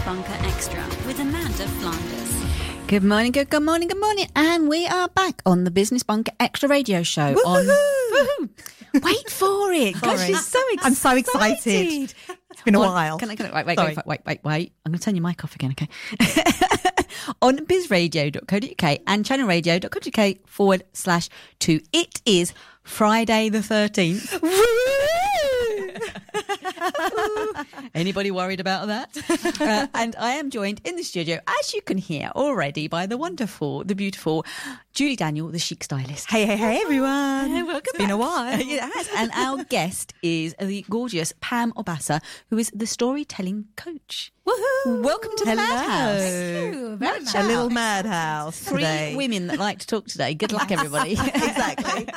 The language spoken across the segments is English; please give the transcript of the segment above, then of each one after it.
Bunker Extra with Amanda Flanders. Good morning, good morning. And we are back on the Business Bunker Extra radio show. Woohoo! Wait for it. Gosh, she's so excited. I'm so excited. It's been a while. Can I wait. I'm going to turn your mic off again, okay? On bizradio.co.uk and channelradio.co.uk/2. It is Friday the 13th. Anybody worried about that? And I am joined in the studio, as you can hear already, by the wonderful, the beautiful Julie Daniel, the chic stylist. Hey, everyone. Hey, welcome It's been a while. It has. And our guest is the gorgeous Pam Obasa, who is the storytelling coach. Woohoo! Welcome to the Madhouse. Thank you. Very much. A little madhouse. Three today. women that like to talk today. Good luck, everybody. Exactly.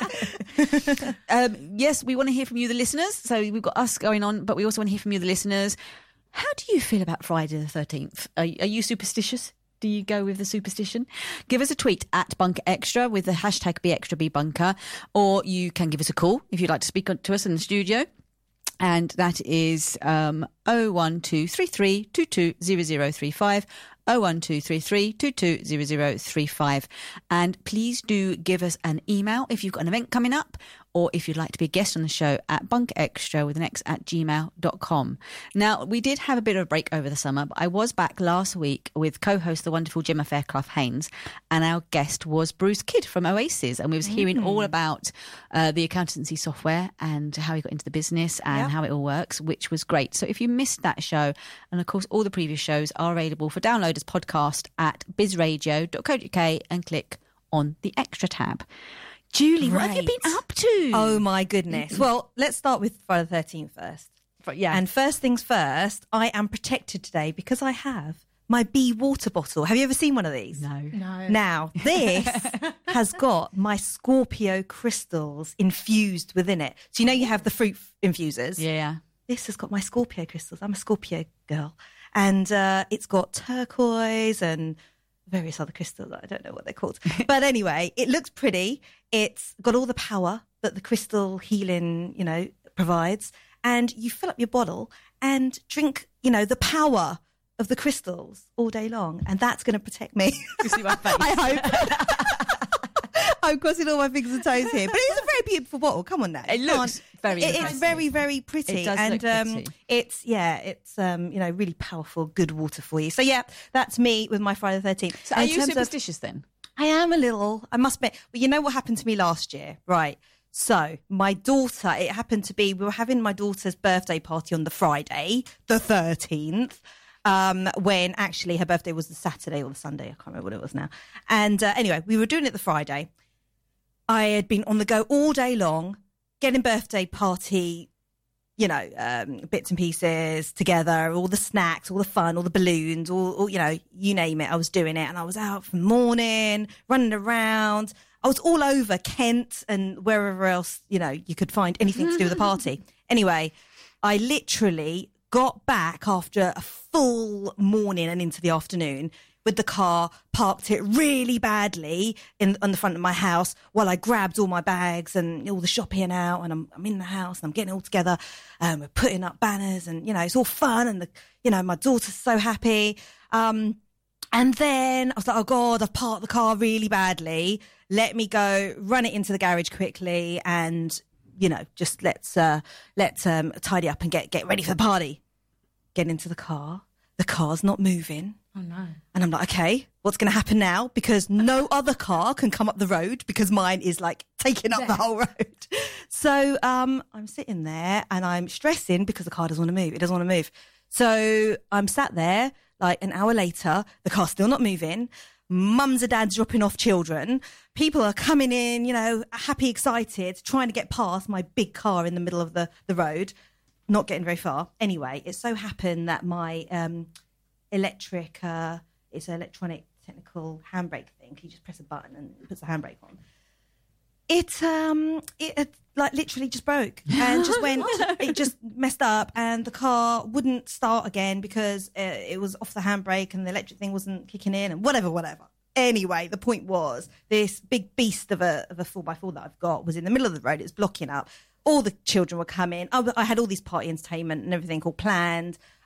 Yes, we want to hear from you, the listeners. So we've got us going on, but we also want to hear from you, the listeners. How do you feel about Friday the 13th? Are you superstitious? Do you go with the superstition? Give us a tweet at Bunker Extra with the hashtag BExtraBeBunker, or you can give us a call if you'd like to speak to us in the studio. And that is 01233 220035. 01233 220035. And please do give us an email if you've got an event coming up, or if you'd like to be a guest on the show at bunkerextra with an X at gmail.com. Now, we did have a bit of a break over the summer, but I was back last week with co-host the wonderful Gemma Fairclough-Haynes, and our guest was Bruce Kidd from Oasis, and we was hearing all about the accountancy software and how he got into the business and how it all works, which was great. So if you missed that show, and of course all the previous shows are available for download as podcast at bizradio.co.uk and click on the Extra tab. Julie, what have you been up to? Oh, my goodness. Well, let's start with Friday the 13th first. Yeah. And first things first, I am protected today because I have my Be water bottle. Have you ever seen one of these? No. Now, this has got my Scorpio crystals infused within it. So, you know, you have the fruit infusers. Yeah. This has got my Scorpio crystals. I'm a Scorpio girl. And it's got turquoise and various other crystals. I don't know what they're called. But anyway, it looks pretty. It's got all the power that the crystal healing, provides. And you fill up your bottle and drink, the power of the crystals all day long. And that's going to protect me. You see my face? I hope. I'm crossing all my fingers and toes here. But it's a very beautiful bottle. Come on now. It looks very It's impressive. very, very pretty. It does and look pretty. it's really powerful, good water for you. So yeah, that's me with my Friday the 13th. So are you superstitious then? I am a little, I must admit. Well, you know what happened to me last year, right? So my daughter, it happened to be, we were having my daughter's birthday party on the Friday, the 13th. When actually her birthday was the Saturday or the Sunday. I can't remember what it was now. And anyway, we were doing it the Friday. I had been on the go all day long, getting birthday party, bits and pieces together, all the snacks, all the fun, all the balloons, all you name it. I was doing it, and I was out from morning, running around. I was all over Kent and wherever else, you could find anything to do with the party. Anyway, I literally got back after a full morning and into the afternoon with the car, parked it really badly on the front of my house while I grabbed all my bags and all the shopping out, and I'm in the house and I'm getting it all together. We're putting up banners and, it's all fun, and my daughter's so happy. And then I was like, oh God, I've parked the car really badly. Let me go run it into the garage quickly and, just let's tidy up and get ready for the party. Get into the car. The car's not moving. Oh, no. And I'm like, okay, what's going to happen now? Because no other car can come up the road because mine is like taking up the whole road. So I'm sitting there and I'm stressing because the car doesn't want to move. It doesn't want to move. So I'm sat there like an hour later, the car's still not moving. Mums and dads dropping off children. People are coming in, happy, excited, trying to get past my big car in the middle of the road. Not getting very far. Anyway, it so happened that my it's an electronic technical handbrake thing. You just press a button and it puts the handbrake on. It like literally just broke and just went. It just messed up, and the car wouldn't start again because it was off the handbrake and the electric thing wasn't kicking in and whatever. Anyway, the point was this big beast of a 4x4 that I've got was in the middle of the road. It was blocking up. All the children were coming. I had all these party entertainment and everything all planned.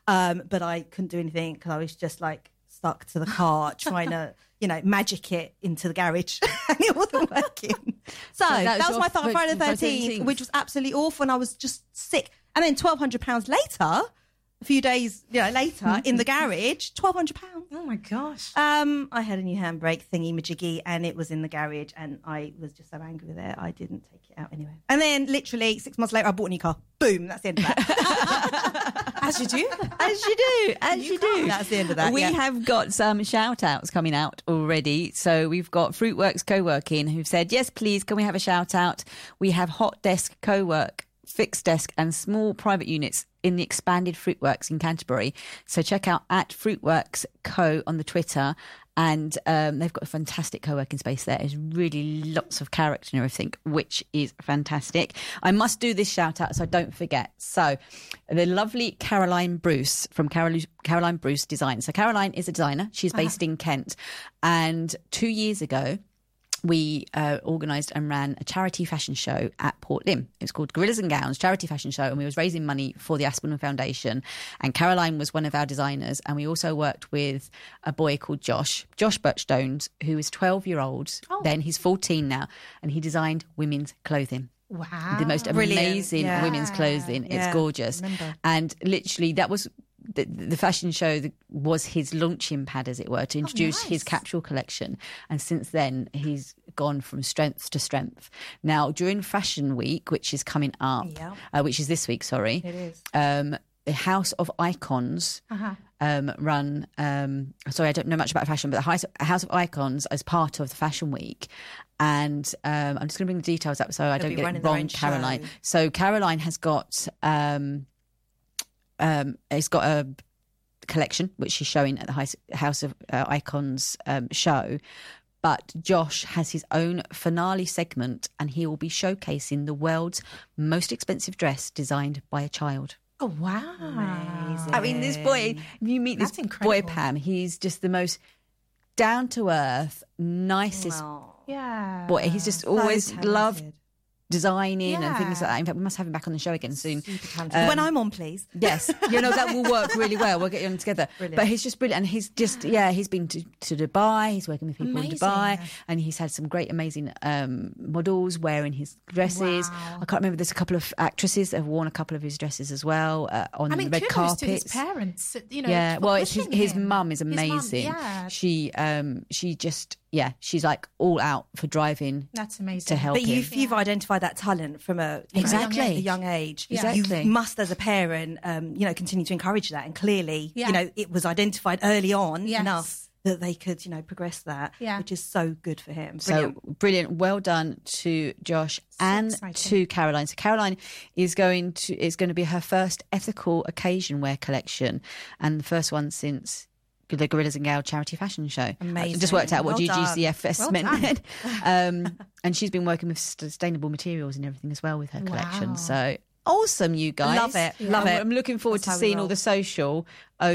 But I couldn't do anything because I was just like stuck to the car trying to, magic it into the garage and it wasn't working. So that was my Friday the 13th, which was absolutely awful. And I was just sick. And then £1,200 later, a few days later in the garage, £1,200. Oh my gosh. I had a new handbrake thingy majiggy and it was in the garage and I was just so angry with it. I didn't take it out anyway. And then literally 6 months later, I bought a new car. Boom, that's the end of that. As you do. As you do. That's the end of that. We have got some shout outs coming out already. So we've got Fruitworks Co-working who've said, yes, please, can we have a shout out? We have Hot Desk Co-work, Fixed Desk and small private units in the expanded Fruitworks in Canterbury. So check out @Fruitworks Co on the Twitter. And they've got a fantastic co-working space there. There's really lots of character and everything, which is fantastic. I must do this shout out so I don't forget. So the lovely Caroline Bruce from Caroline Bruce Design. So Caroline is a designer. She's based in Kent. And 2 years ago, we organised and ran a charity fashion show at Port Lympne. It was called Gorillas and Gowns Charity Fashion Show, and we was raising money for the Aspinall Foundation. And Caroline was one of our designers, and we also worked with a boy called Josh Birchstones, who is 12-year-old. Then he's 14 now, and he designed women's clothing. Wow. The most amazing women's clothing. It's gorgeous. And literally that was the fashion show was his launching pad, as it were, to introduce his capsule collection. And since then, he's gone from strength to strength. Now, during Fashion Week, which is coming up, which is this week, sorry. It is. The House of Icons run, sorry, I don't know much about fashion, but the House of Icons as part of the Fashion Week. And I'm just going to bring the details up so I don't get it wrong, Caroline. So Caroline has got... it's got a collection which she's showing at the House of Icons show, but Josh has his own finale segment and he will be showcasing the world's most expensive dress designed by a child. Oh, wow. Amazing. I mean, this boy, if you meet this boy, Pam, he's just the most down-to-earth, nicest boy. He's just always loved designing and things like that. In fact, we must have him back on the show again soon. When I'm on, please. Yes, that will work really well. We'll get you on together. Brilliant. But he's just brilliant, and he's just he's been to Dubai. He's working with people in Dubai, and he's had some great, amazing models wearing his dresses. Wow. I can't remember. There's a couple of actresses that have worn a couple of his dresses as well on the red carpet. To his parents, Yeah, well, it's his mum is amazing. His mum, She just. Yeah, she's like all out for driving. That's amazing. To help But you've identified that talent from a young age. Exactly. You must, as a parent, continue to encourage that. And clearly, it was identified early on enough that they could, progress that, which is so good for him. Brilliant. So brilliant. Well done to Josh and to Caroline. So Caroline is going to be her first ethical occasion wear collection, and the first one since the Gorillas and Gowns Charity Fashion Show. Amazing. I just worked out what GGCFS meant. Done. And she's been working with sustainable materials and everything as well with her collection. So awesome, you guys. Love it. Love it. I'm looking forward to seeing all the social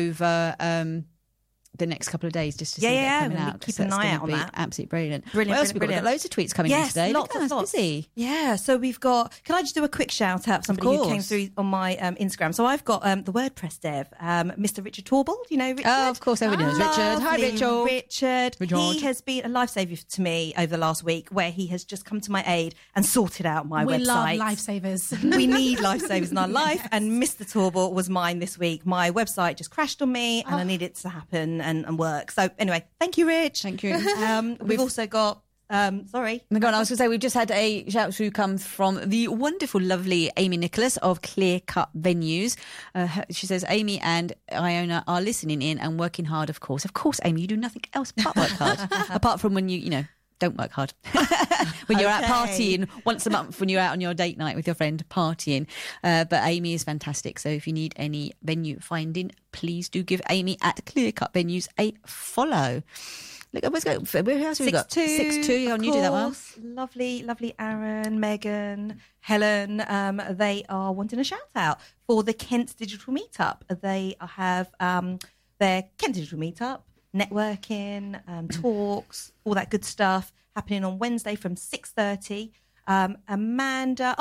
over the next couple of days just to see that coming out. Keep an eye out on that. Absolutely brilliant. Brilliant. What else have we got? We've got loads of tweets coming in today. Lots. Busy. Yeah, so we've got... Can I just do a quick shout out for somebody who came through on my Instagram? So I've got the WordPress dev, Mr. Richard Torble. Do you know Richard? Oh, of course, everybody knows Richard. Hi, Richard. He has been a lifesaver to me over the last week, where he has just come to my aid and sorted out my website. We love lifesavers. We need lifesavers in our life, and Mr. Torble was mine this week. My website just crashed on me, and I need it to happen and work. So anyway, thank you, Rich. Thank you. We've also got... sorry. I was going to say, we've just had a shout to come from the wonderful, lovely Amy Nicholas of Clear Cut Venues. She says, Amy and Iona are listening in and working hard, of course. Of course, Amy, you do nothing else but work hard. Apart from when you don't work hard. When you're out partying once a month, when you're out on your date night with your friend partying. But Amy is fantastic. So if you need any venue finding, please do give Amy at Clear Cut Venues a follow. Look, where else have we got? 6'2". You do that one. Lovely Aaron, Megan, Helen. They are wanting a shout out for the Kent Digital Meetup. They have their Kent Digital Meetup, networking, talks, all that good stuff happening on Wednesday from 6:30. Amanda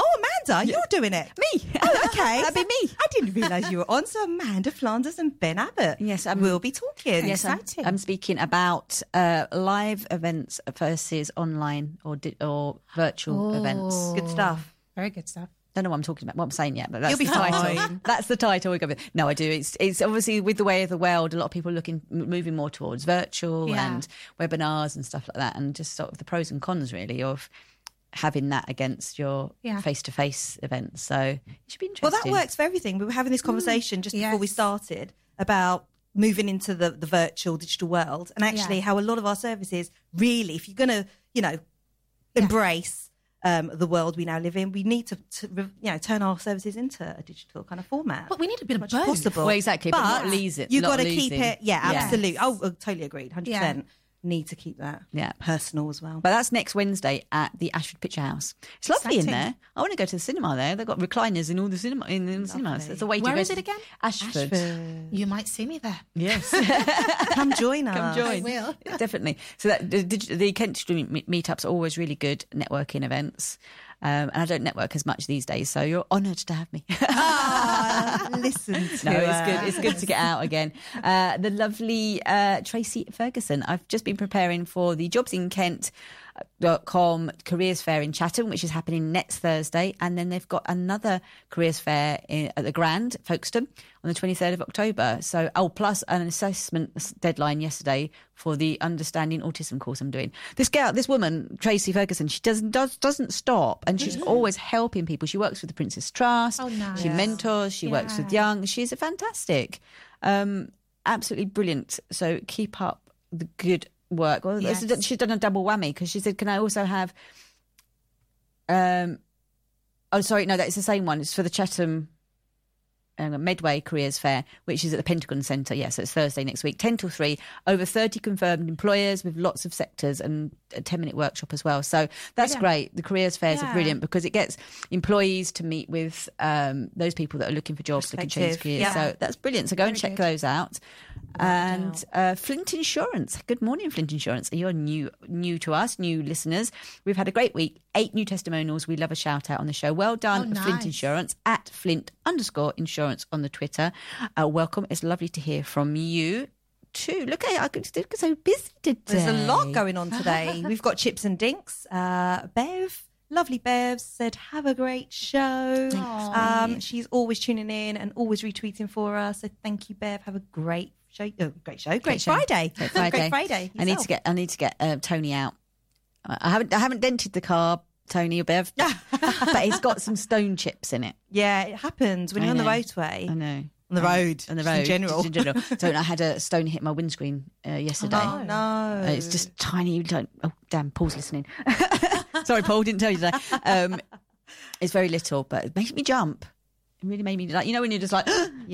Amanda, you're doing it. Me. Oh, okay. That'd be me. I didn't realise you were on. So Amanda Flanders and Ben Abbott. Yes, we'll be talking. Yes, I'm speaking about live events versus online or virtual events. Good stuff. Very good stuff. Don't know what I'm talking about, what I'm saying yet, but that's You'll be the title. fine. That's the title we go with. No, I do. It's obviously with the way of the world, a lot of people are moving more towards virtual and webinars and stuff like that, and just sort of the pros and cons really of having that against your face-to-face events. So it should be interesting. Well, that works for everything. We were having this conversation just before we started about moving into the virtual digital world, and actually how a lot of our services really, if you're going to, embrace the world we now live in, we need to turn our services into a digital kind of format. But we need a bit of much both. possible. Well, exactly, but not lose it. You've not got to losing. keep it. Yeah, Yeah. absolutely. Oh, totally agreed. 100%. Need to keep that personal as well. But that's next Wednesday at the Ashford Picture House. It's lovely in there. I want to go to the cinema there. They've got recliners in all the cinemas. It's a way to Where go is to it again? Ashford. You might see me there. Yes. Come join us. Come join. I will. Definitely. So that the Kent Street meetups are always really good networking events. And I don't network as much these days, so you're honoured to have me. Listen to No, it's her. good. It's good to get out again. The lovely Tracy Ferguson. I've just been preparing for the jobsinkent.com careers fair in Chatham, which is happening next Thursday, and then they've got another careers fair at the Grand, Folkestone, on the 23rd of October. So, plus an assessment deadline yesterday for the Understanding Autism course I'm doing. This woman, Tracy Ferguson, she doesn't stop, and she's always helping people. She works with the Princess Trust. Oh, nice. She mentors. She works with young. She's a fantastic, absolutely brilliant. So keep up the good work. Well, she's done a double whammy because she said, "Can I also have?" Oh, sorry, no, that's the same one. It's for the Chatham Medway Careers Fair, which is at the Pentagon Centre. Yes, so it's Thursday next week, 10 till 3. Over 30 confirmed employers with lots of sectors and a 10-minute workshop as well. So that's great. The careers fairs are brilliant because it gets employees to meet with those people that are looking for jobs, looking to change careers. Yeah. So that's brilliant. So go and check those out. And Flint Insurance. Good morning, Flint Insurance. You're new to us, new listeners. We've had a great week. 8 new testimonials. We love a shout out on the show. Well done, Flint Insurance, at Flint_insurance on the Twitter. Welcome. It's lovely to hear from you too. Look at it. I could so busy today. There's a lot going on today. We've got Chips and Dinks. Bev, lovely Bev, said, have a great show. She's always tuning in and always retweeting for us. So thank you, Bev. Have a great show. Great Friday. Great Friday. Great Friday. I need to get Tony out. I haven't dented the car, Tony or Bev, but it's got some stone chips in it. Yeah, it happens when you're on the roadway. I know. On the road. On the road. Just in general. So I had a stone hit my windscreen yesterday. Oh, no. It's just tiny. Oh, damn, Paul's listening. Sorry, Paul, didn't tell you that. It's very little, but it makes me jump. It really made me, like, when you're just like,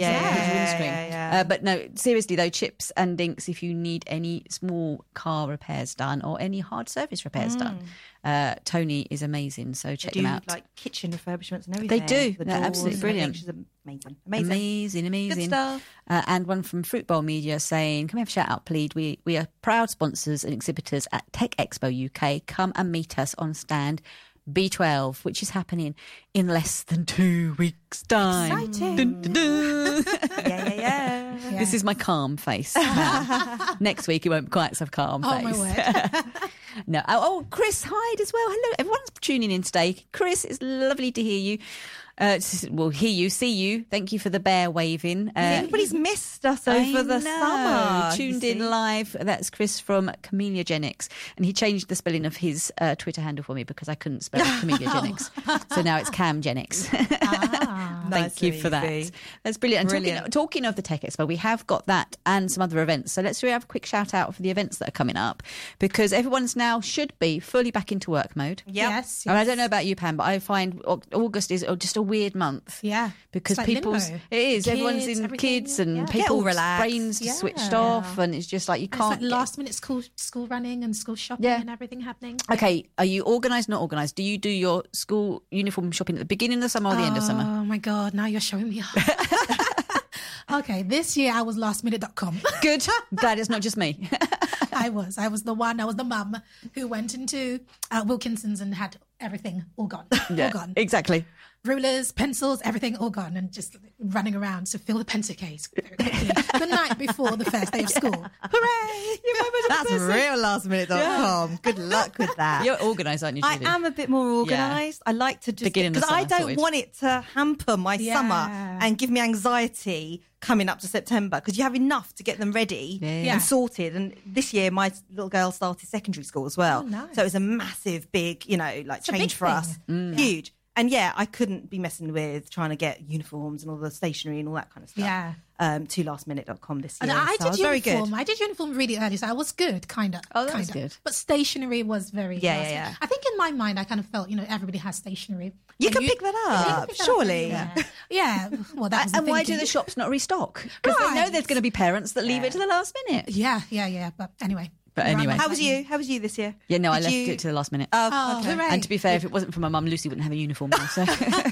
yeah. But no, seriously though, Chips and Dinks, if you need any small car repairs done or any hard surface repairs done, Tony is amazing. So check them out. Like kitchen refurbishments and everything. They do. The They're doors absolutely and brilliant. everything. She's amazing. Amazing. Good stuff. And one from Fruit Bowl Media saying, can we have a shout out, please? We are proud sponsors and exhibitors at Tech Expo UK. Come and meet us on stand B12, which is happening in less than 2 weeks' time. Exciting. Dun, dun, dun. Yeah. This is my calm face. Next week it won't be quite so calm Oh, face. my word. No. Oh, Chris Hyde as well. Hello, everyone's tuning in today. Chris, it's lovely to hear you. We'll hear you, see you. Thank you for the bear waving. Everybody's missed us over the summer. Tuned in live. That's Chris from Chameleogenics, and he changed the spelling of his Twitter handle for me because I couldn't spell Chameleogenics. So now it's Camgenics. Thank you for that. That's brilliant. And talking of the Tech Expo, we have got that and some other events. So let's really have a quick shout out for the events that are coming up, because everyone's now should be fully back into work mode. Yes. And I don't know about you, Pam, but I find August is just a weird month. Yeah. Because It's like people's limbo. Everyone's in Everything. kids and Yeah. Get all people's relaxed. brains just switched off, and it's just like you It's can't like last minute school running and school shopping and everything happening. Okay, are you organised, not organised? Do you do your school uniform shopping at the beginning of the summer or the end of summer? Oh my God, now you're showing me off. Okay, this year I was lastminute.com. Good. Glad it's not just me. I was the mum who went into Wilkinson's and had everything all gone. All gone. Exactly. rulers, pencils, everything all gone, and just running around to fill the pencil case very quickly the night before the first day of school. Hooray! That's reallastminute.com. Good luck with that. You're organised, aren't you, I Julie? am a bit more organised. I like to just Beginning the because I summer don't sorted. want it to hamper my Yeah. summer and give me anxiety coming up to September, because you have enough to get them ready Yeah. and sorted. And this year, my little girl started secondary school as well, Oh, nice. so it was a massive, big, like a change big for us. thing. Huge. And yeah, I couldn't be messing with trying to get uniforms and all the stationery and all that kind of stuff. Yeah. To lastminute.com this year. And I So did was very good. uniform. I did uniform really early, so I was good, kind of. Oh, that was good. But stationery was very Yeah, last yeah, minute. yeah. I think in my mind, I kind of felt, everybody has stationery. You And can pick that Yeah, you can up, pick that surely. Yeah. Well, that was the And why do thinking. the shops not restock? Because they know Right. there's going to be parents that leave it to the last minute. Yeah. But anyway. But anyway. How was you? How was you this year? Yeah, no, I Did left you- it to the last minute. Oh, okay. hooray. And to be fair, if it wasn't for my mum, Lucy wouldn't have a uniform now. So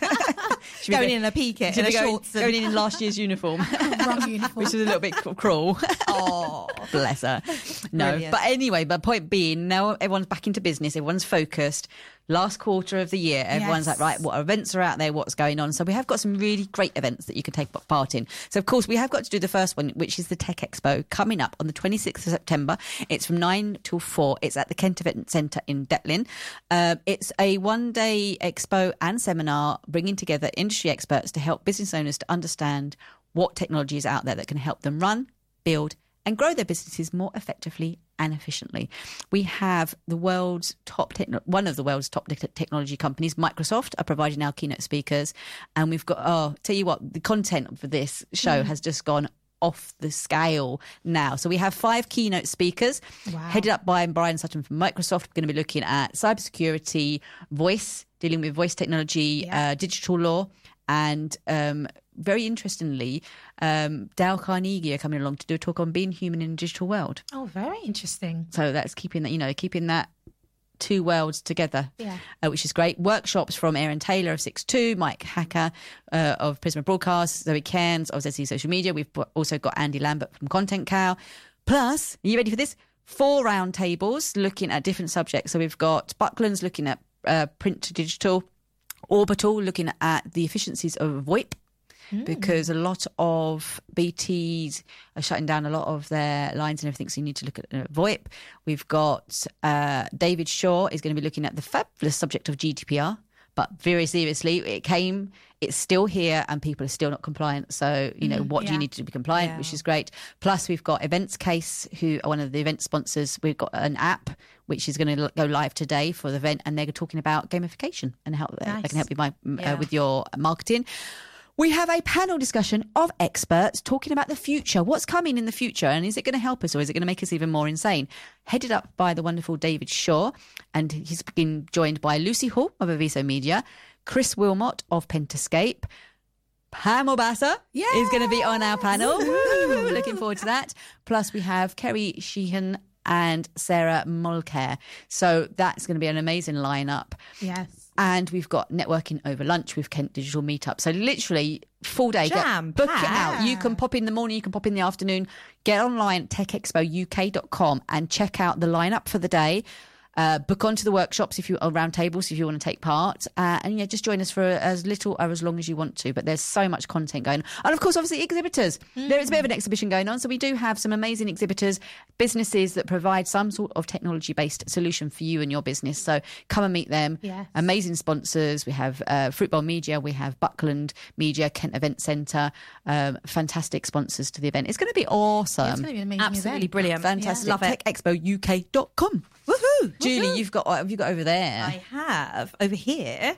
She'd be Going go- in a PK she'd in a be going, shorts. going in last year's uniform, Wrong uniform. which was a little bit cruel. Oh, Bless her. No, Brilliant. but anyway, but point being, now everyone's back into business, everyone's focused. Last quarter of the year, everyone's Yes. like, right, what events are out there, what's going on? So we have got some really great events that you can take part in. So of course, we have got to do the first one, which is the Tech Expo, coming up on the 26th of September. It's from 9 till 4. It's at the Kent Event Centre in Detlin. It's a one-day expo and seminar bringing together industry experts to help business owners to understand what technology is out there that can help them run, build and grow their businesses more effectively and efficiently. We have the world's top one of the world's top technology companies, Microsoft, are providing our keynote speakers. And we've got, tell you what, the content for this show has just gone off the scale now. So we have 5 keynote speakers headed up by Brian Sutton from Microsoft. We're going to be looking at cybersecurity, voice, dealing with voice technology, digital law, and very interestingly, Dale Carnegie are coming along to do a talk on being human in a digital world. Oh, very interesting. So that's keeping that two worlds together, which is great. Workshops from Aaron Taylor of 6.2, Mike Hacker of Prisma Broadcast, Zoe Cairns of ZC Social Media. We've also got Andy Lambert from Content Cow. Plus, are you ready for this? 4 round tables looking at different subjects. So we've got Buckland's looking at print to digital, Orbital looking at the efficiencies of VoIP, because a lot of BTs are shutting down a lot of their lines and everything, so you need to look at VoIP. We've got David Shaw is going to be looking at the fabulous subject of GDPR, but very seriously, it's still here and people are still not compliant. So, what do you need to do to be compliant, which is great. Plus, we've got Events Case, who are one of the event sponsors. We've got an app which is going to go live today for the event, and they're talking about gamification and how they can help you with your marketing. We have a panel discussion of experts talking about the future. What's coming in the future, and is it going to help us or is it going to make us even more insane? Headed up by the wonderful David Shaw, and he's been joined by Lucy Hall of Aviso Media, Chris Wilmot of Pentascape, Pam Obasa is going to be on our panel. Woo! Looking forward to that. Plus, we have Kerry Sheehan and Sarah Mulcair. So that's going to be an amazing lineup. Yes. And we've got networking over lunch with Kent Digital Meetup. So literally full day. Jam Book it packed. out. You can pop in the morning, you can pop in the afternoon. Get online, techexpouk.com, and check out the lineup for the day. Book onto the workshops if you are round tables if you want to take part, and just join us for as little or as long as you want to. But there's so much content going on, and of course, obviously, exhibitors. There is a bit of an exhibition going on, so we do have some amazing exhibitors, businesses that provide some sort of technology-based solution for you and your business. So come and meet them. Yes. Amazing sponsors. We have Fruitbowl Media, we have Buckland Media, Kent Event Centre. Fantastic sponsors to the event. It's going to be awesome. It's going to be an amazing Absolutely event. brilliant. Fantastic. Love it. TechExpoUK.com. Woohoo! Julie, what have you got over there? I have over here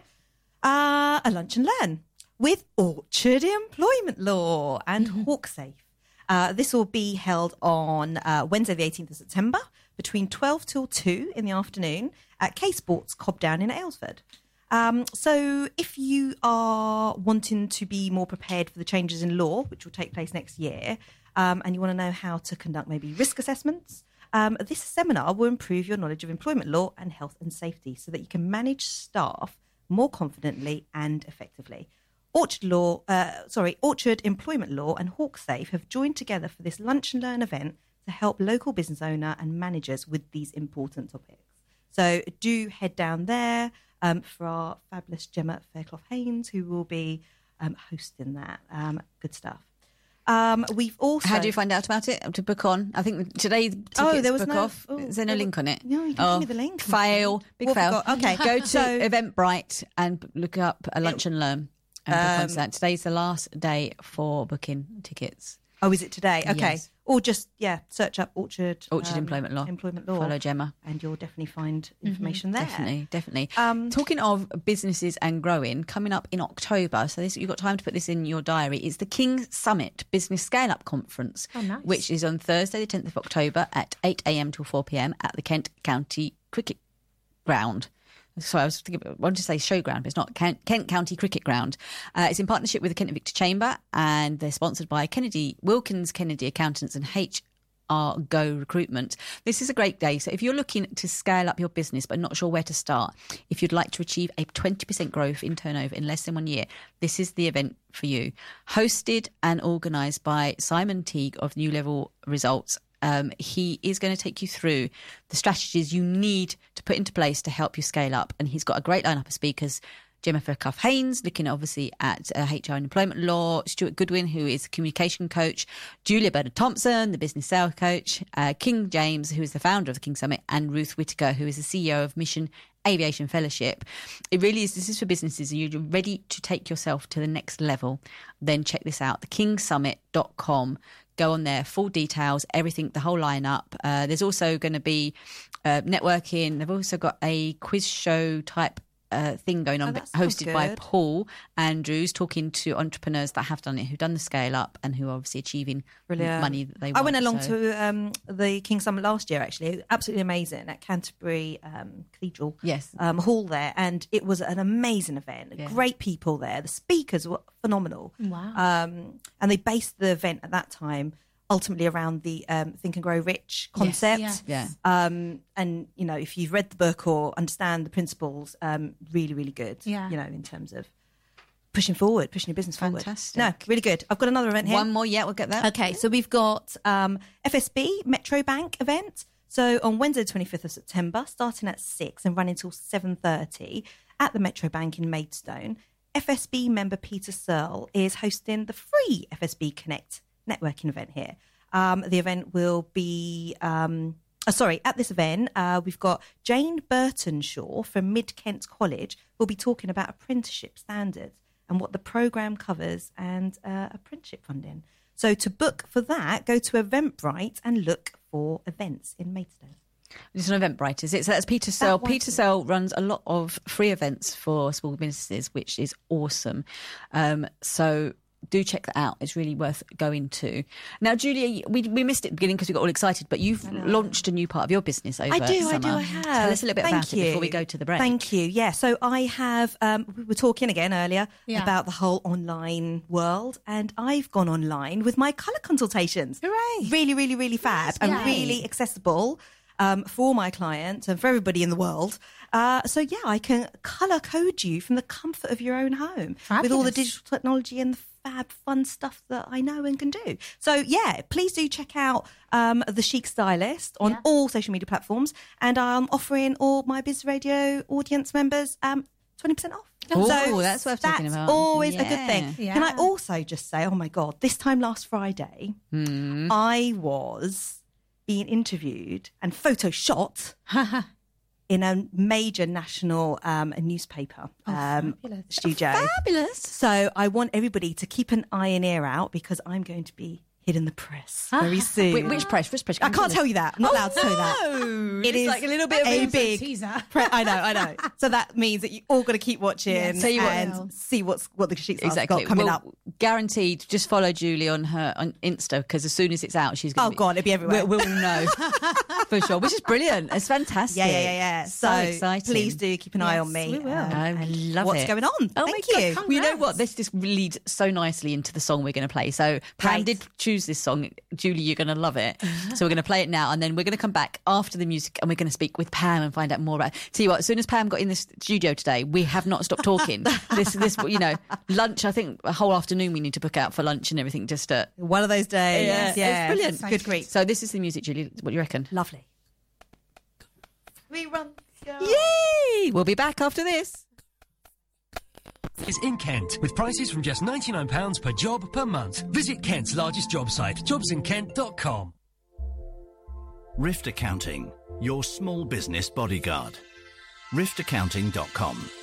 a lunch and learn with Orchard Employment Law and HawkSafe. This will be held on Wednesday, the 18th of September, between 12 till 2 in the afternoon at K Sports Cobdown in Aylesford. So if you are wanting to be more prepared for the changes in law, which will take place next year, and you want to know how to conduct maybe risk assessments, this seminar will improve your knowledge of employment law and health and safety so that you can manage staff more confidently and effectively. Orchard Employment Law and HawkSafe have joined together for this Lunch and Learn event to help local business owner and managers with these important topics. So do head down there. for our fabulous Gemma Fairclough-Haynes, who will be hosting that. Good stuff. We've also... How do you find out about it? To book on? I think today tickets there was book no... off. Is there no link on it? No, you can give me the link. Fail. Big What fail. have we got? Okay. Go to So- Eventbrite and look up a Lunch and Learn. And book on to that. Today's the last day for booking tickets. Oh, is it today? Okay. Yes. Or just, search up Orchard Employment Law. Employment Law. Follow Gemma. And you'll definitely find information there. Definitely. Talking of businesses and growing, coming up in October, so you've got time to put this in your diary, it's the King Summit Business Scale-Up Conference, which is on Thursday, the 10th of October at 8 a.m. till 4 p.m. at the Kent County Cricket Ground. Sorry, I wanted to say showground, but it's not. Kent County Cricket Ground. It's in partnership with the Kent and Victor Chamber, and they're sponsored by Wilkins Kennedy Accountants and HR Go Recruitment. This is a great day. So if you're looking to scale up your business but not sure where to start, if you'd like to achieve a 20% growth in turnover in less than 1 year, this is the event for you. Hosted and organised by Simon Teague of New Level Results. He is going to take you through the strategies you need to put into place to help you scale up. And he's got a great lineup of speakers. Gemma Fairclough-Haynes, looking obviously at HR and employment law. Stuart Goodwin, who is a communication coach. Julia Bernard-Thompson, the business sales coach. King James, who is the founder of the King Summit. And Ruth Whitaker, who is the CEO of Mission Aviation Fellowship. It really is. This is for businesses. You're ready to take yourself to the next level. Then check this out, thekingsummit.com. Go on there, full details, everything, the whole lineup. There's also going to be networking. They've also got a quiz show type thing going on, hosted by Paul Andrews, talking to entrepreneurs that have done it, who've done the scale up and who are obviously achieving money that they want. I went along to the King Summit last year, actually. Absolutely amazing at Canterbury Cathedral Hall there. And it was an amazing event. Yeah. Great people there. The speakers were phenomenal. Wow. And they based the event at that time ultimately around the Think and Grow Rich concept. Yes. And, you know, if you've read the book or understand the principles, really, really good, you know, in terms of pushing your business forward. Fantastic. No, really good. I've got another event here. One more, we'll get that. Okay, so we've got FSB Metro Bank event. So on Wednesday, 25th of September, starting at 6 and running till 7:30 at the Metro Bank in Maidstone. FSB member Peter Searle is hosting the free FSB Connect networking event here. The event will be, at this event, we've got Jane Burtonshaw from Mid Kent College who'll be talking about apprenticeship standards and what the programme covers and apprenticeship funding. So to book for that, go to Eventbrite and look for events in Maidstone. It's an Eventbrite, is it? So that's Peter Searle. Peter Searle runs a lot of free events for small businesses, which is awesome. So do check that out. It's really worth going to. Now, Julia, we missed it at the beginning because we got all excited, but you've launched a new part of your business over summer. I have. Tell us a little bit about it before we go to the break. Thank you. Yeah, so I have, we were talking again earlier about the whole online world, and I've gone online with my colour consultations. Hooray. Really, really, really fab and really accessible for my clients and for everybody in the world. So I can colour code you from the comfort of your own home with all the digital technology and the fab fun stuff that I know and can do. So please do check out The Chic Stylist on all social media platforms, and I'm offering all my Biz Radio audience members 20% off. Oh, that's worth talking about. That's always a good thing. Yeah. Can I also just say, oh my God, this time last Friday, I was being interviewed and photo shot in a major national newspaper studio. Fabulous. So I want everybody to keep an eye and ear out because I'm going to be hitting the press very soon. Which press? Which press? I can't tell you that. I'm not allowed to tell you that. It is like a little bit of a big teaser. I know. So that means that you all got to keep watching and see what the Chic Stylist got coming up. Guaranteed. Just follow Julie on Insta because as soon as it's out, she's going to God, it'll be everywhere. We'll know for sure, which is brilliant. It's fantastic. Yeah. So exciting. Please do keep an eye on me. We will. I love what's it. going on. Oh Thank my you. God, you know what? This just leads so nicely into the song we're going to play. So Pam did choose this song. Julie, you're going to love it. So we're going to play it now, and then we're going to come back after the music, and we're going to speak with Pam and find out more about. See what? As soon as Pam got in the studio today, we have not stopped talking. this, lunch. I think a whole afternoon we need to book out for lunch and everything. Just one of those days. Yeah, it's brilliant. Good grief. So this is the music, Julie. What do you reckon? Lovely. We run. Yay! We'll be back after this. Is in Kent, with prices from just £99 per job per month. Visit Kent's largest job site, jobsinkent.com. Rift Accounting, your small business bodyguard. riftaccounting.com.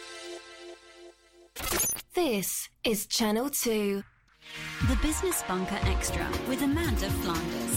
This is Channel 2. The Business Bunker Extra with Amanda Flanders.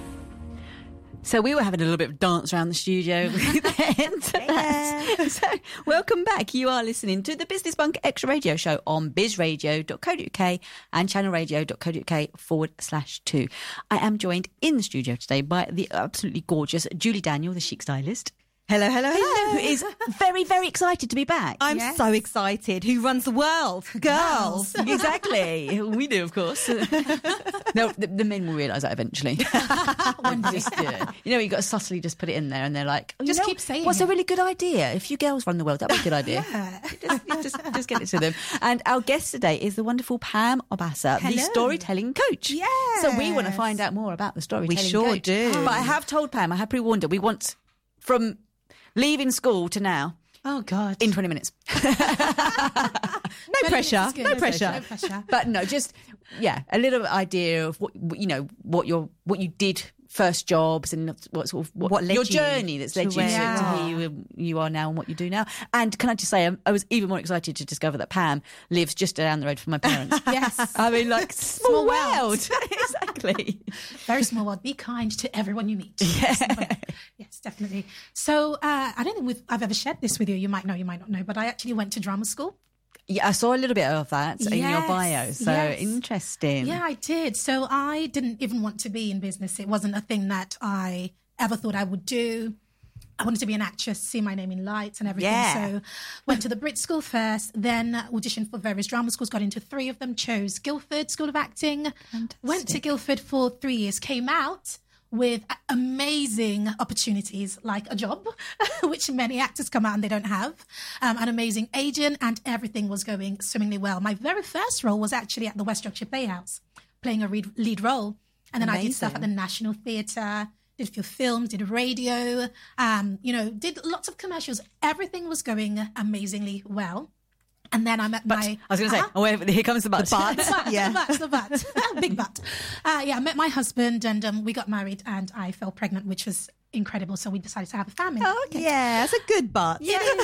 So we were having a little bit of dance around the studio then. So welcome back. You are listening to the Business Bunker Extra radio show on bizradio.co.uk and channelradio.co.uk/2. I am joined in the studio today by the absolutely gorgeous Julie Daniel, the chic stylist. Hello, hello, hello. Who is very, very excited to be back. I'm so excited. Who runs the world? Girls. Exactly. We do, of course. No, the men will realise that eventually. Just, you know, you've got to subtly just put it in there and they're like, oh, Just keep saying what's it. a really good idea? If you girls run the world, that'd be a good idea. just get it to them. And our guest today is the wonderful Pam Obasa, the storytelling coach. Yes. So we want to find out more about the storytelling coach. We sure do. But I have told Pam, I have pre-warned her, we want from leaving school to now Oh, God. in 20 minutes. No pressure. No pressure. No pressure. But no, just a little idea of what you did, first jobs, and what led your you journey that's led to you to where here you are now and what you do now. And can I just say, I was even more excited to discover that Pam lives just down the road from my parents. Yes. I mean, like small world. Exactly. Very small world. Be kind to everyone you meet. Yes, definitely. So I don't think I've ever shared this with you. You might know, you might not know, but I actually went to drama school. Yeah, I saw a little bit of that in your bio. So interesting. Yeah, I did. So I didn't even want to be in business. It wasn't a thing that I ever thought I would do. I wanted to be an actress, see my name in lights and everything. Yeah. So went to the Brit School first, then auditioned for various drama schools, got into 3 of them, chose Guildford School of Acting, went to Guildford for 3 years, came out with amazing opportunities like a job, which many actors come out and they don't have, an amazing agent, and everything was going swimmingly well. My very first role was actually at the West Yorkshire Playhouse, playing a lead role. And then I did stuff at the National Theatre, did a few films, did radio, did lots of commercials. Everything was going amazingly well. And then I met I was going to say, here comes the but. The but. Big but. I met my husband and we got married and I fell pregnant, which was incredible. So we decided to have a family. Oh, okay. Yeah, it's a good but.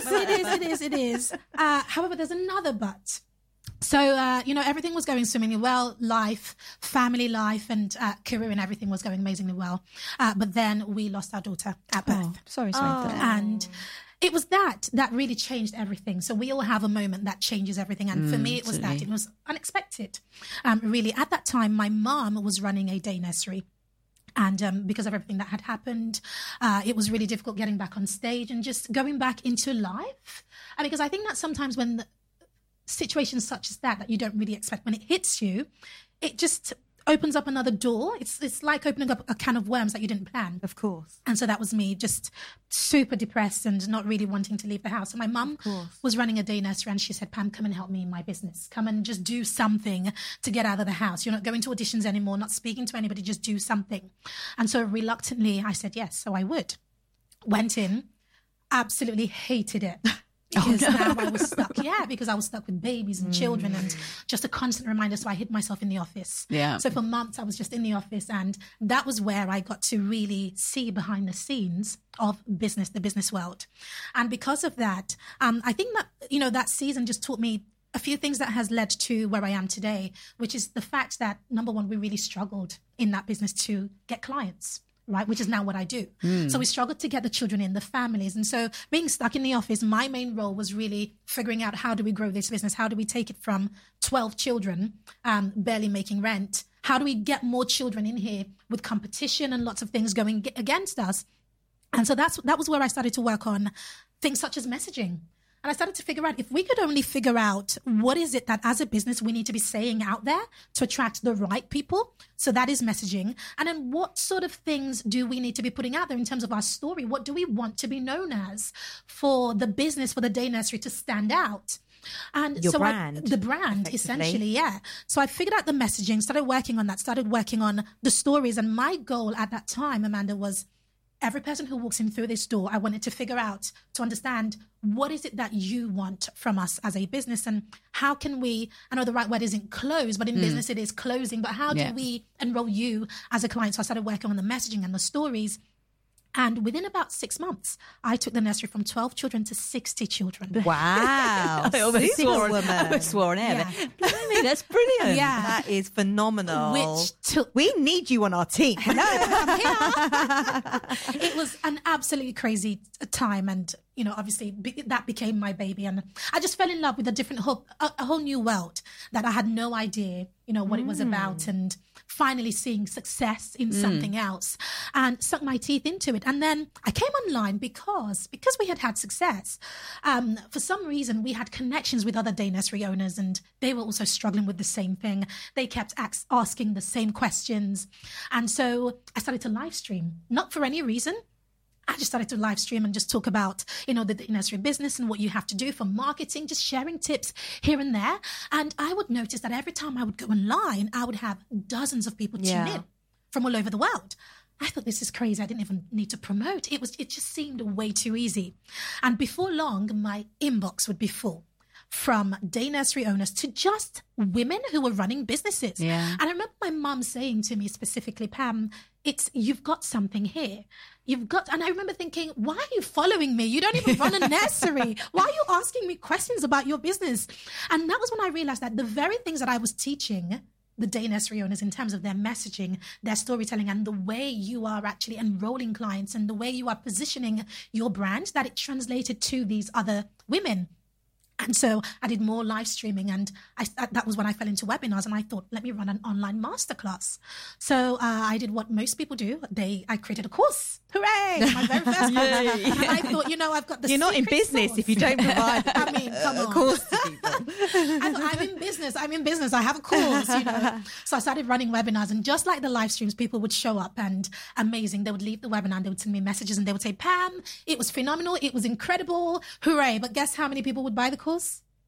It is. However, there's another but. So, everything was going swimmingly well, life, family life and career and everything was going amazingly well. But then we lost our daughter at birth. Oh, sorry. And it was that really changed everything. So we all have a moment that changes everything. And for me, it was that. It was unexpected. Really, at that time, my mom was running a day nursery. And because of everything that had happened, it was really difficult getting back on stage and just going back into life. And because I think that sometimes when situations such as that you don't really expect, when it hits you, it just opens up another door. It's like opening up a can of worms that you didn't plan. Of course. And so that was me, just super depressed and not really wanting to leave the house. And my mum was running a day nursery and she said, Pam, come and help me in my business. Come and just do something to get out of the house. You're not going to auditions anymore, not speaking to anybody, just do something. And so reluctantly I said yes, so I would. Went in, absolutely hated it. Because now I was stuck. Yeah, because I was stuck with babies and children and just a constant reminder. So I hid myself in the office. Yeah. So for months I was just in the office and that was where I got to really see behind the scenes of business, the business world. And because of that, I think that, that season just taught me a few things that has led to where I am today, which is the fact that, number one, we really struggled in that business to get clients. Right, which is now what I do. So we struggled to get the children in, the families. And so being stuck in the office, my main role was really figuring out how do we grow this business? How do we take it from 12 children barely making rent? How do we get more children in here with competition and lots of things going against us? And so that was where I started to work on things such as messaging. And I started to figure out if we could only figure out what is it that as a business we need to be saying out there to attract the right people. So that is messaging. And then what sort of things do we need to be putting out there in terms of our story? What do we want to be known as for the business, for the day nursery to stand out? And your so brand. The brand, essentially, yeah. So I figured out the messaging, started working on that, started working on the stories. And my goal at that time, Amanda, was every person who walks in through this door, I wanted to figure out, to understand, what is it that you want from us as a business, and how can we, I know the right word isn't close, but in business it is closing, but how do we enroll you as a client? So I started working on the messaging and the stories. And within about 6 months, I took the nursery from 12 children to 60 children. Wow. I almost swore on air. Yeah. Blimey, that's brilliant. Yeah. That is phenomenal. Which took... We need you on our team. No, I'm here. It was an absolutely crazy time, and obviously that became my baby, and I just fell in love with a whole new world that I had no idea, what it was about, and finally seeing success in something else, and sunk my teeth into it. And then I came online because we had success. For some reason, we had connections with other day nursery owners, and they were also struggling with the same thing. They kept asking the same questions. And so I started to live stream, not for any reason. I just started to live stream and just talk about, the nursery business and what you have to do for marketing, just sharing tips here and there. And I would notice that every time I would go online, I would have dozens of people tune in from all over the world. I thought, this is crazy. I didn't even need to promote. It just seemed way too easy. And before long, my inbox would be full, from day nursery owners to just women who were running businesses. Yeah. And I remember my mum saying to me specifically, Pam, you've got something here. And I remember thinking, why are you following me? You don't even run a nursery. Why are you asking me questions about your business? And that was when I realized that the very things that I was teaching the day nursery owners in terms of their messaging, their storytelling, and the way you are actually enrolling clients and the way you are positioning your brand, that it translated to these other women. And so I did more live streaming, and that was when I fell into webinars, and I thought, let me run an online masterclass. So I did what most people do. I created a course. Hooray! My very first one. And I thought, I've got the You're not in business sauce. if you don't provide I mean, come on. a course to people. I thought, I'm in business. I have a course, So I started running webinars, and just like the live streams, people would show up, and amazing. They would leave the webinar and they would send me messages, and they would say, Pam, it was phenomenal. It was incredible. Hooray. But guess how many people would buy the course?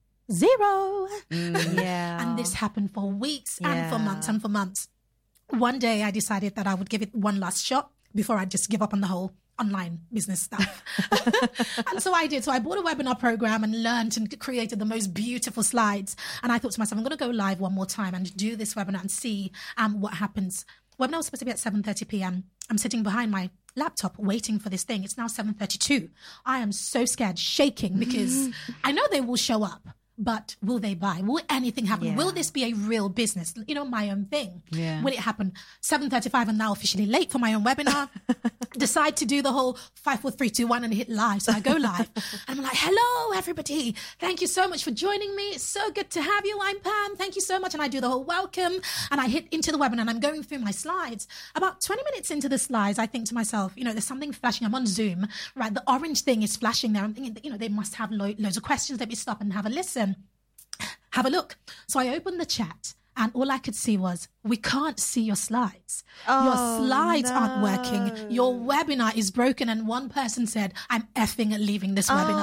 0. Yeah. And this happened for weeks and for months and for months. One day I decided that I would give it one last shot before I just give up on the whole online business stuff. And so I did. So I bought a webinar program and learned and created the most beautiful slides. And I thought to myself, I'm going to go live one more time and do this webinar and see what happens. Webinar was supposed to be at 7:30 p.m. I'm sitting behind my laptop waiting for this thing. It's now 7:32. I am so scared, shaking, because I know they will show up. But will they buy? Will anything happen? Yeah. Will this be a real business? My own thing. Yeah. Will it happen? 7:35, I'm now officially late for my own webinar. Decide to do the whole 5, 4, 3, 2, 1 and hit live. So I go live. And I'm like, hello, everybody. Thank you so much for joining me. It's so good to have you. I'm Pam. Thank you so much. And I do the whole welcome. And I hit into the webinar, and I'm going through my slides. About 20 minutes into the slides, I think to myself, there's something flashing. I'm on Zoom, right? The orange thing is flashing there. I'm thinking, they must have loads of questions. Let me stop and have a listen. Have a look. So I opened the chat, and all I could see was, we can't see your slides. Your slides aren't working. Your webinar is broken. And one person said, I'm effing leaving this webinar.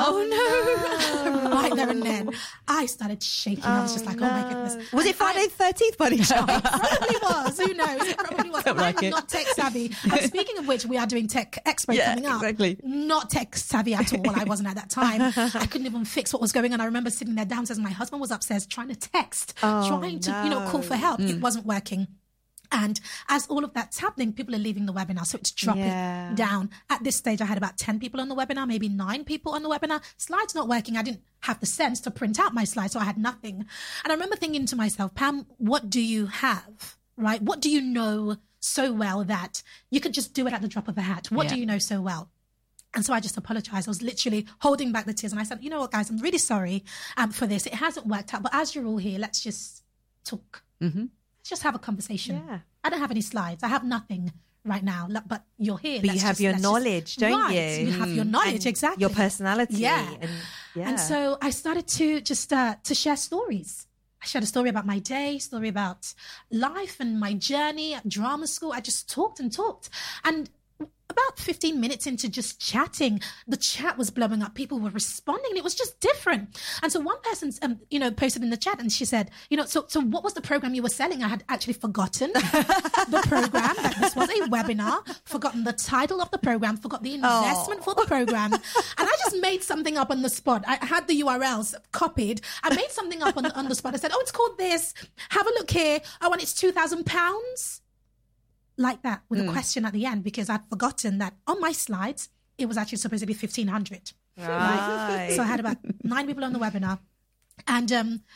Oh, no. Right there and then, I started shaking. I was just like, oh, my goodness. Was it Friday the 13th, buddy? It probably was. Who knows? It probably was. I'm not tech savvy. And speaking of which, we are doing Tech Expo coming up. Exactly. Not tech savvy at all. Well, I wasn't at that time. I couldn't even fix what was going on. I remember sitting there downstairs, and my husband was upstairs trying to text, trying to, call for help. It wasn't working. And as all of that's happening, people are leaving the webinar. So it's dropping down. At this stage, I had about 10 people on the webinar, maybe 9 people on the webinar. Slides not working. I didn't have the sense to print out my slides, so I had nothing. And I remember thinking to myself, Pam, what do you have, right? What do you know so well that you could just do it at the drop of a hat? What do you know so well? And so I just apologized. I was literally holding back the tears. And I said, you know what, guys, I'm really sorry for this. It hasn't worked out. But as you're all here, let's just talk. Mm-hmm. Just have a conversation. Yeah. I don't have any slides. I have nothing right now, but you're here. But you have your knowledge, don't you? You have your knowledge, exactly. Your personality. Yeah. And so I started to just to share stories. I shared a story about my day, story about life and my journey at drama school. I just talked and talked. And about 15 minutes into just chatting, the chat was blowing up. People were responding. It was just different. And so one person, posted in the chat and she said, so what was the program you were selling? I had actually forgotten the program, that this was a webinar, forgotten the title of the program, forgot the investment for the program. And I just made something up on the spot. I had the URLs copied. I made something up on the spot. I said, it's called this. Have a look here. And it's £2,000. Like that, with a question at the end, because I'd forgotten that on my slides, it was actually supposed to be 1,500. Right. So I had about 9 people on the webinar. And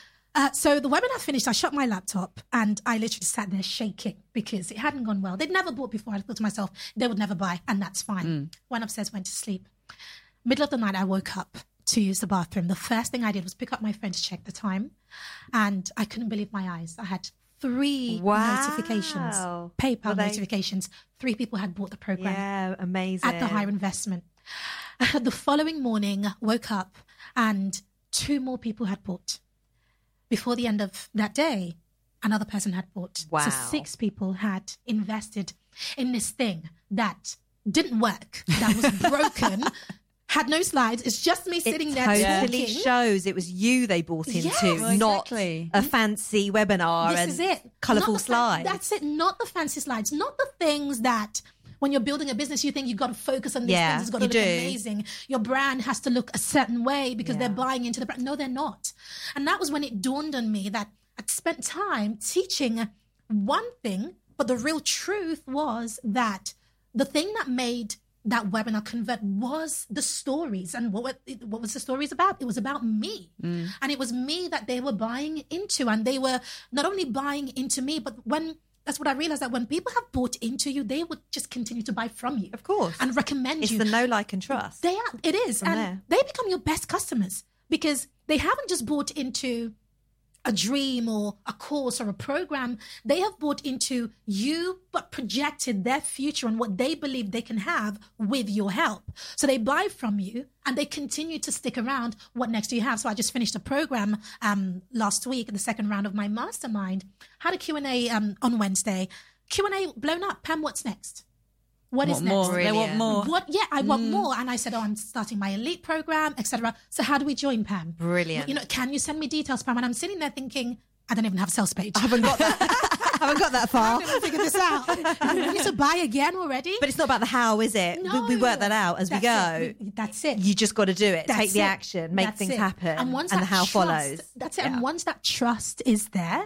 so the webinar finished, I shut my laptop and I literally sat there shaking because it hadn't gone well. They'd never bought before. I thought to myself, they would never buy, and that's fine. Went upstairs, went to sleep. Middle of the night, I woke up to use the bathroom. The first thing I did was pick up my phone to check the time. And I couldn't believe my eyes. I had 3 notifications, PayPal notifications. 3 people had bought the program. Yeah, amazing. At the higher investment. The following morning, woke up and 2 more people had bought. Before the end of that day, another person had bought. Wow. So 6 people had invested in this thing that didn't work, that was broken, had no slides. It's just me sitting there totally talking. shows it was you they bought into, Yes. not Exactly. a fancy webinar This and is it. colourful Not the slides. That's it. Not the fancy slides. Not the things that when you're building a business, you think you've got to focus on these Yeah, things. It's got to you look do. amazing. Your brand has to look a certain way because they're buying into the brand. No, they're not. And that was when it dawned on me that I'd spent time teaching one thing, but the real truth was that the thing that made that webinar convert was the stories. And what was the stories about? It was about me. And it was me that they were buying into. And they were not only buying into me, but that's what I realized, that when people have bought into you, they would just continue to buy from you. Of course. And recommend It's you. the know, like, and trust. It is. From And there. they become your best customers because they haven't just bought into a dream or a course or a program. They have bought into you, but projected their future and what they believe they can have with your help. So they buy from you and they continue to stick around. What next do you have? So I just finished a program last week, the second round of my mastermind. Had a Q&A on Wednesday. Q&A blown up. Pam, what's next? What is next? More. They want more. I want more. And I said, I'm starting my elite program, etc. So how do we join, Pam? Brilliant. Can you send me details, Pam? And I'm sitting there thinking, I don't even have a sales page. I haven't got that. haven't got that far. I'm going to figure this out. You need to buy again already? But it's not about the how, is it? No. We work that out as we go. That's it. You just got to do it. That's Take the it. action. Make That's things it. happen. And once the that how trust, follows. That's it. Yeah. And once that trust is there,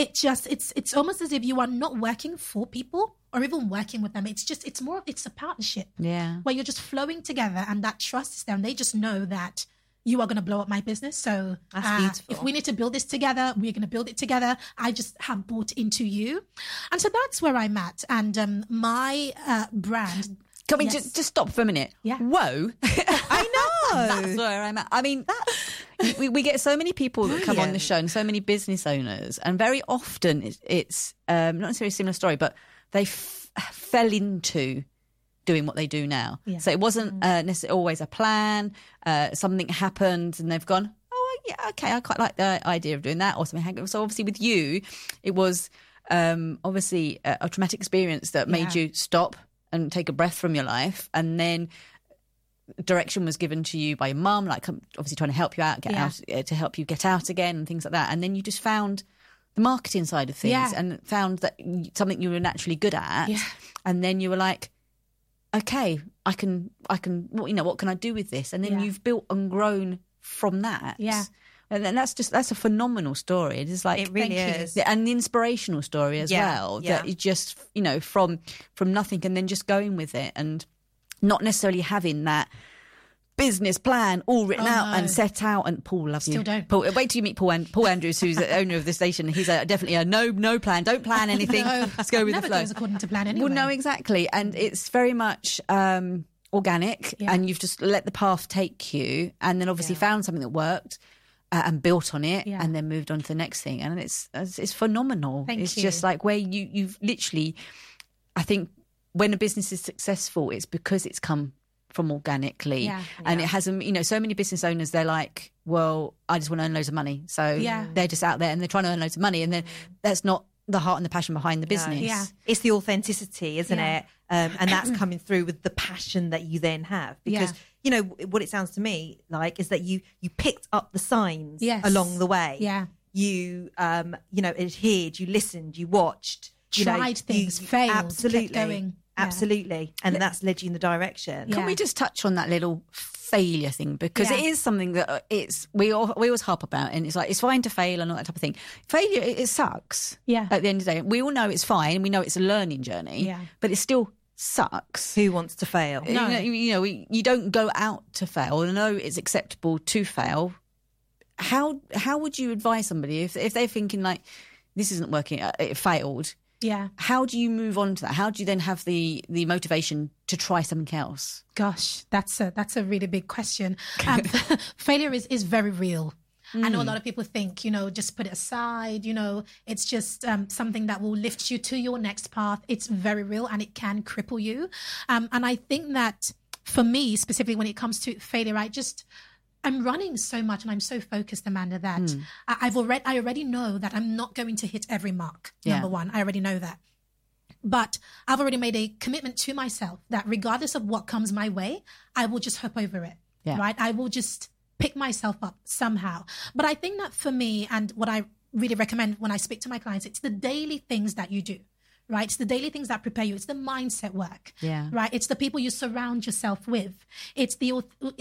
it's almost as if you are not working for people or even working with them. It's a partnership. Yeah. Where you're just flowing together and that trust is there and they just know that you are going to blow up my business. So That's beautiful. if we need to build this together, we're going to build it together. I just have bought into you. And so that's where I'm at. And my brand... Can we Yes. just stop for a minute? Yeah. Whoa. I know. That's where I'm at. I mean, we get so many people that come on the show and so many business owners, and very often it's not necessarily a similar story, but they fell into doing what they do now. Yeah. So it wasn't necessarily always a plan. Something happened and they've gone, oh, yeah, okay, I quite like the idea of doing that or something. So obviously with you, it was obviously a traumatic experience that made you stop and take a breath from your life, and then direction was given to you by your mum, like obviously trying to help you out, get out, to help you get out again and things like that. And then you just found the marketing side of things and found that something you were naturally good at. Yeah. And then you were like, okay, I can, what can I do with this? And then you've built and grown from that. Yeah. And then that's a phenomenal story. It is like, It really is. and an inspirational story as well. Yeah. That you just, from nothing and then just going with it and not necessarily having that business plan all written out and set out. And Paul, love you. Still don't. Paul, wait till you meet Paul Andrews, who's the owner of the station. He's definitely a no plan. Don't plan anything. No, Just go with the never flow. goes according to plan anyway. Well, no, exactly. And it's very much organic, and you've just let the path take you, and then obviously found something that worked. And built on it, and then moved on to the next thing, and it's phenomenal. It's just like where you've literally, I think, when a business is successful, it's because it's come from organically, and it hasn't. So many business owners, they're like, well, I just want to earn loads of money, so they're just out there and they're trying to earn loads of money, and then that's not the heart and the passion behind the business. Yeah. It's the authenticity, isn't Yeah. it? And that's coming through with the passion that you then have. Because, Yeah. you know, what it sounds to me like is that you picked up the signs Yes. along the way. Yeah. You, you know, adhered, you listened, you watched. You know, Tried things, you- failed, kept absolutely, going. Yeah. absolutely. And that's led you in the direction. Yeah. Can we just touch on that little failure thing? Because Yeah. it is something that we always harp about, and it's like, it's fine to fail and all that type of thing. Failure, it sucks. Yeah. At the end of the day, we all know it's fine. We know it's a learning journey. Yeah. But it still sucks. Who wants to fail? No. You don't go out to fail. No, it's acceptable to fail. How would you advise somebody if they're thinking like, this isn't working, it failed? Yeah. How do you move on to that? How do you then have the motivation to try something else? Gosh, that's a really big question. Failure is very real. I know a lot of people think, just put it aside, it's just something that will lift you to your next path. It's very real and it can cripple you. And I think that for me, specifically when it comes to failure, I'm running so much and I'm so focused, Amanda, that I already know that I'm not going to hit every mark. Yeah. Number one, I already know that. But I've already made a commitment to myself that regardless of what comes my way, I will just hop over it. Yeah. Right? I will just pick myself up somehow. But I think that for me, and what I really recommend when I speak to my clients, it's the daily things that you do. Right? It's the daily things that prepare you. It's the mindset work. Yeah. Right? It's the people you surround yourself with. It's the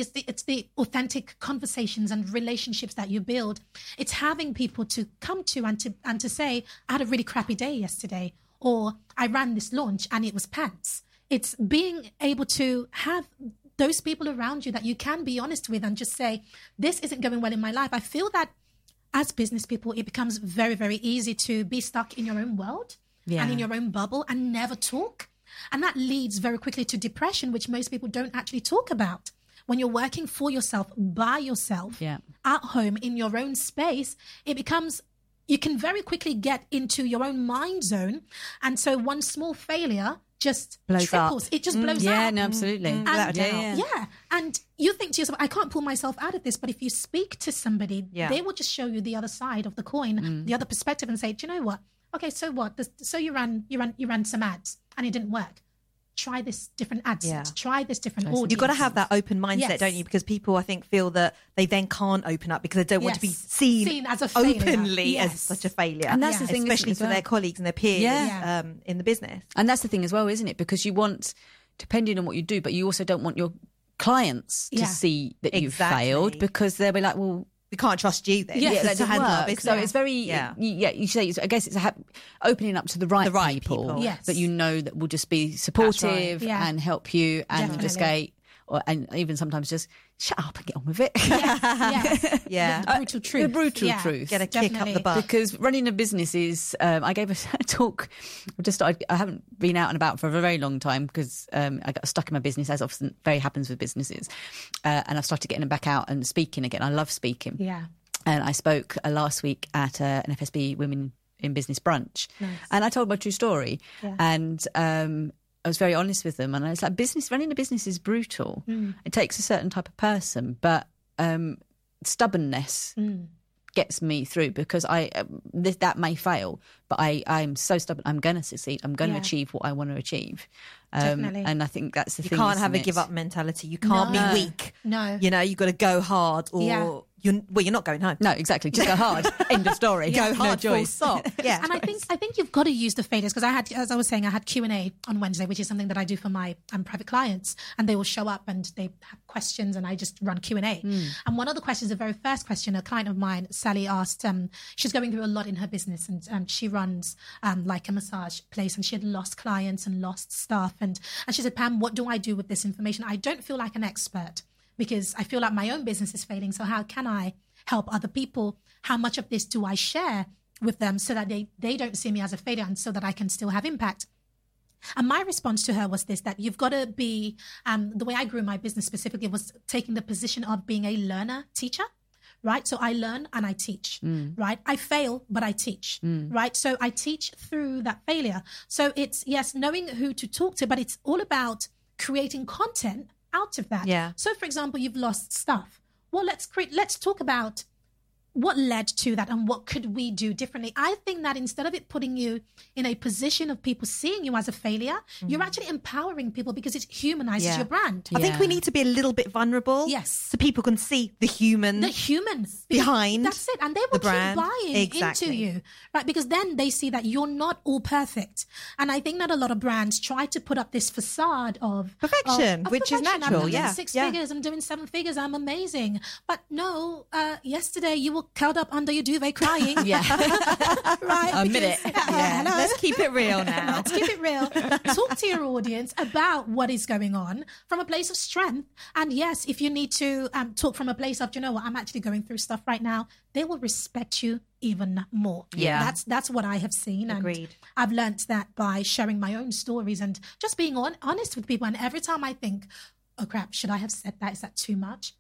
authentic conversations and relationships that you build. It's having people to come to and to say, I had a really crappy day yesterday, or I ran this launch and it was pants. It's being able to have those people around you that you can be honest with and just say, this isn't going well in my life. I feel that as business people, it becomes very, very easy to be stuck in your own world. Yeah. And in your own bubble and never talk. And that leads very quickly to depression, which most people don't actually talk about. When you're working for yourself, by yourself, Yeah. at home, in your own space, it becomes, you can very quickly get into your own mind zone. And so one small failure just Blows triples. up. It just blows Yeah, up. no, absolutely. Without a doubt. Yeah. And you think to yourself, I can't pull myself out of this. But if you speak to somebody, Yeah. they will just show you the other side of the coin, the other perspective and say, do you know what? Okay, so what? So you ran some ads and it didn't work. Try this different ad set. Yeah. Try this different audience. You've got to have that open mindset, Yes. don't you? Because people, I think, feel that they then can't open up because they don't want to be Yes. seen Seen as a failure. openly as Yes. such a failure. And that's the thing, isn't especially it, as for well? their colleagues and their peers Yeah. in the business. And that's the thing as well, isn't it? Because you want, depending on what you do, but you also don't want your clients to Yeah. see that you've Exactly. failed, because they'll be like, well, We can't trust you then. yeah, to that didn't handle our work. business. So it's very, Yeah. you say, I guess it's opening up to the right people, Yes. that you know that will just be supportive Yeah. and help you and Definitely. just go, and even sometimes just shut up and get on with it. Yeah. Yeah. The brutal truth. The brutal Yeah. truth. Get a kick up Definitely. the butt. Because running a business is, I gave a talk, I haven't been out and about for a very long time because I got stuck in my business, as often very happens with businesses. And I've started getting back out and speaking again. I love speaking. Yeah. And I spoke last week at an FSB Women in Business brunch. And I told my true story. Yeah. And I was very honest with them. And I was like, running a business is brutal. It takes a certain type of person, but stubbornness gets me through, because that may fail, but I'm so stubborn. I'm going to succeed. I'm going to Yeah. achieve what I want to achieve. Definitely. And I think that's the You thing. can't have a isn't it? give up mentality. You can't No. be weak. No. You know, you've got to go hard or Yeah. you're not going home. No, exactly. Just go hard. End of story. Go hard, No full choice. stop. Yeah. And I think you've got to use the failures, because as I was saying, I had Q&A on Wednesday, which is something that I do for my private clients, and they will show up and they have questions and I just run Q&A. And one of the questions, the very first question, a client of mine, Sally, asked, she's going through a lot in her business, and she runs like a massage place, and she had lost clients and lost staff. And she said, Pam, what do I do with this information? I don't feel like an expert, because I feel like my own business is failing. So how can I help other people? How much of this do I share with them so that they don't see me as a failure, and so that I can still have impact? And my response to her was this, that you've got to be, the way I grew my business specifically was taking the position of being a learner teacher. Right. So I learn and I teach. Right. I fail, but I teach. Right. So I teach through that failure. So it's, yes, knowing who to talk to, but it's all about creating content out of that. Yeah. So for example, you've lost stuff. Well, let's talk about what led to that and what could we do differently? I think that instead of it putting you in a position of people seeing you as a failure, you're actually empowering people because it humanizes your brand. I think we need to be a little bit vulnerable. Yes. So people can see the humans behind. That's it. And they will the brand. keep buying into you, right? Because then they see that you're not all perfect. And I think that a lot of brands try to put up this facade of perfection, which is natural. I'm doing 6 figures, I'm doing 7 figures, I'm amazing. But no, yesterday you were curled up under your duvet crying. Right? Admit it. Yeah. Let's keep it real now. Let's keep it real. Talk to your audience about what is going on from a place of strength. And yes, if you need to talk from a place of, you know what, I'm actually going through stuff right now, they will respect you even more. Yeah. That's what I have seen. And Agreed. I've learnt that by sharing my own stories and just being honest with people. And every time I think, oh crap, should I have said that? Is that too much?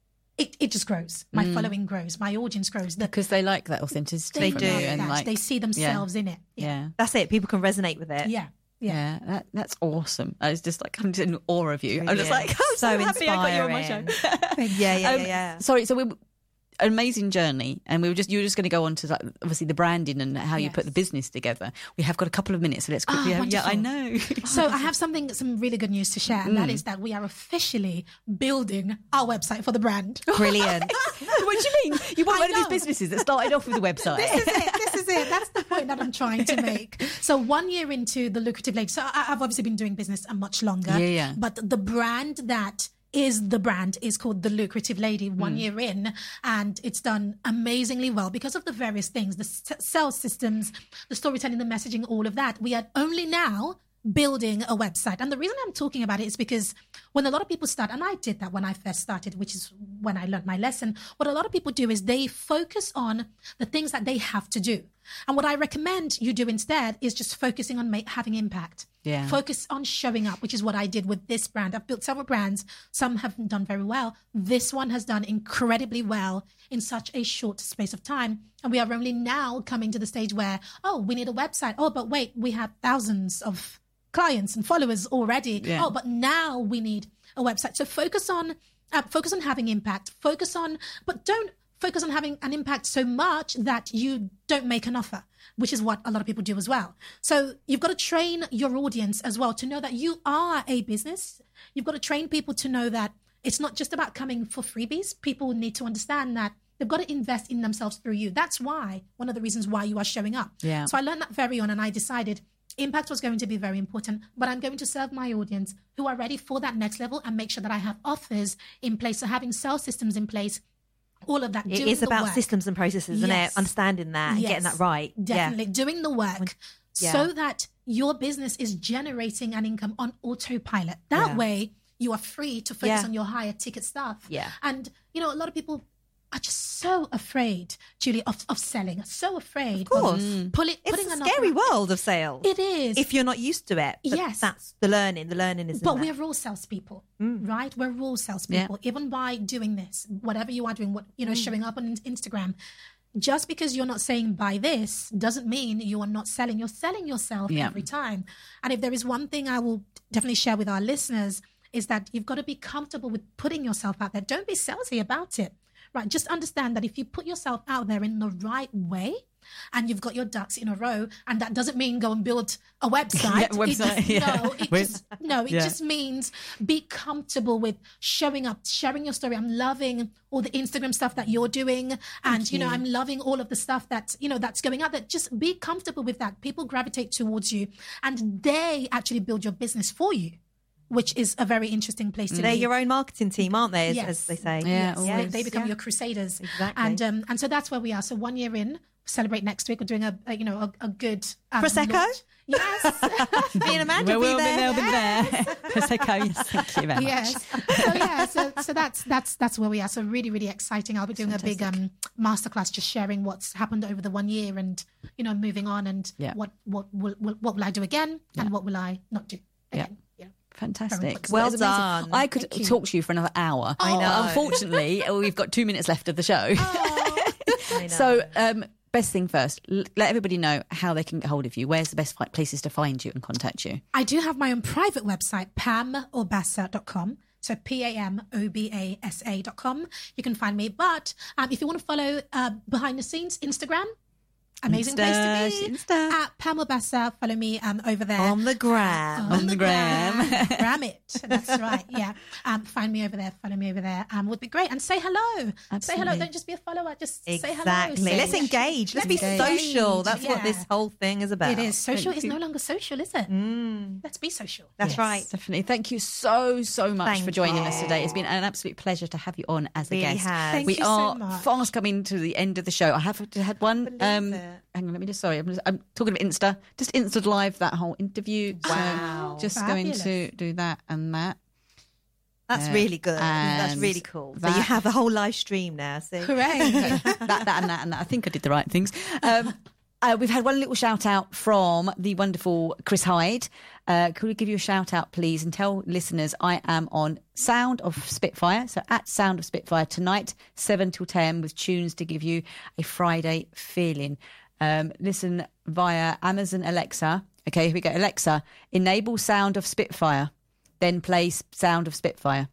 It just grows. My following grows. My audience grows. Because they like that authenticity from you. And like, they see themselves in it. Yeah. That's it. People can resonate with it. Yeah, that's awesome. I was just like, I'm just in awe of you. I'm just Brilliant. like, I'm so happy I got you on my inspiring. show. Yeah. Sorry, so an amazing journey, and you were just going to go on to, like, obviously the branding and how you put the business together. We have got a couple of minutes, so let's quickly. Wonderful. I know. So I have some really good news to share, and that is that we are officially building our website for the brand. Brilliant. What do you mean? You want one of these businesses that started off with a website? This is it. That's the point that I'm trying to make. So 1 year into the Lucrative Lady, so I've obviously been doing business much longer. Yeah. But the brand that is the brand is called The Lucrative Lady 1 year in, and it's done amazingly well because of the various things, the sales systems, the storytelling, the messaging, all of that. We are only now building a website. And the reason I'm talking about it is because when a lot of people start, and I did that when I first started, which is when I learned my lesson, what a lot of people do is they focus on the things that they have to do. And what I recommend you do instead is just focusing on having impact. Yeah. Focus on showing up, which is what I did with this brand. I've built several brands. Some haven't done very well. This one has done incredibly well in such a short space of time. And we are only now coming to the stage where, we need a website. Oh, but wait, we have thousands of clients and followers already. Yeah. Oh, but now we need a website. So focus on having impact. But don't focus on having an impact so much that you don't make an offer, which is what a lot of people do as well. So you've got to train your audience as well to know that you are a business. You've got to train people to know that it's not just about coming for freebies. People need to understand that they've got to invest in themselves through you. That's why, one of the reasons why you are showing up. Yeah. So I learned that very on, and I decided impact was going to be very important, but I'm going to serve my audience who are ready for that next level and make sure that I have offers in place, so having sales systems in place, all of that. It is about systems and processes, isn't it? Understanding that and getting that right. Definitely. Doing the work so that your business is generating an income on autopilot. That way you are free to focus on your higher ticket stuff. Yeah. And, a lot of people are just so afraid, Julie, of selling. So afraid. Of course. Putting It's a scary world of sales. It is. If you're not used to it. But yes. That's the learning. The learning is But we're all salespeople, right? We're all salespeople. Yeah. Even by doing this, whatever you are doing, showing up on Instagram, just because you're not saying buy this doesn't mean you are not selling. You're selling yourself every time. And if there is one thing I will definitely share with our listeners is that you've got to be comfortable with putting yourself out there. Don't be salesy about it. Right, just understand that if you put yourself out there in the right way and you've got your ducks in a row, and that doesn't mean go and build a website. It just means be comfortable with showing up, sharing your story. I'm loving all the Instagram stuff that you're doing. And, I'm loving all of the stuff that's going out there. Just be comfortable with that. People gravitate towards you and they actually build your business for you, which is a very interesting place to be. They're your own marketing team, aren't they, as they say? Yeah, They become your crusaders. Exactly. And so that's where we are. So 1 year in, celebrate next week. We're doing a good Prosecco? launch. Yes. Me and Amanda will be there. Prosecco, yes, thank you very much. Yes. So that's where we are. So really, really exciting. I'll be doing a big masterclass, just sharing what's happened over the 1 year and moving on, and what will I do again and what will I not do again. Fantastic. Well done. I could talk to you for another hour. I know. Unfortunately, we've got 2 minutes left of the show. I know. So, best thing first, let everybody know how they can get hold of you. Where's the best places to find you and contact you? I do have my own private website, pamorbassa.com. So PAMOBASA.com. You can find me. But if you want to follow behind the scenes, Instagram. Amazing place to be. Insta. At Pamela Bassa, follow me over there. On the gram. On the gram. Gram it. That's right. Yeah. Find me over there. Follow me over there. Would be great. And say hello. Absolutely. Say hello. Don't just be a follower. Just say hello. Exactly. Let's engage. Let's be social. That's what this whole thing is about. It is. Social is no longer social, is it? Let's be social. That's right. Definitely. Thank you so much Thank for joining you. us today. It's been an absolute pleasure to have you on as a Really guest. has. Thank We you so are much. fast coming to the end of the show. I have had one. Hang on, let me just. Sorry, I'm talking about Insta. Just Insta live that whole interview. Wow. So just Fabulous. going to do that and that. That's really good. That's and really cool. So that- you have the whole live stream now. So Hooray. that and that and that. I think I did the right things. We've had one little shout out from the wonderful Chris Hyde. Could we give you a shout out, please, and tell listeners I am on Sound of Spitfire. So at Sound of Spitfire tonight, 7 till 10, with tunes to give you a Friday feeling. Listen via Amazon Alexa. Okay, here we go. Alexa, enable Sound of Spitfire. Then play Sound of Spitfire.